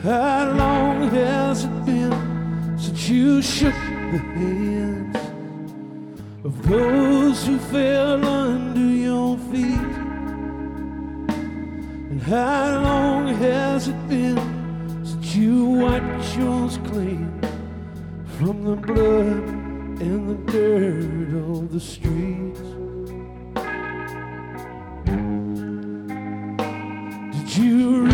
How long has it been since you shook the hands of those who fell under your feet? And how long has it been since you wiped yours clean from the blood and the dirt of the streets?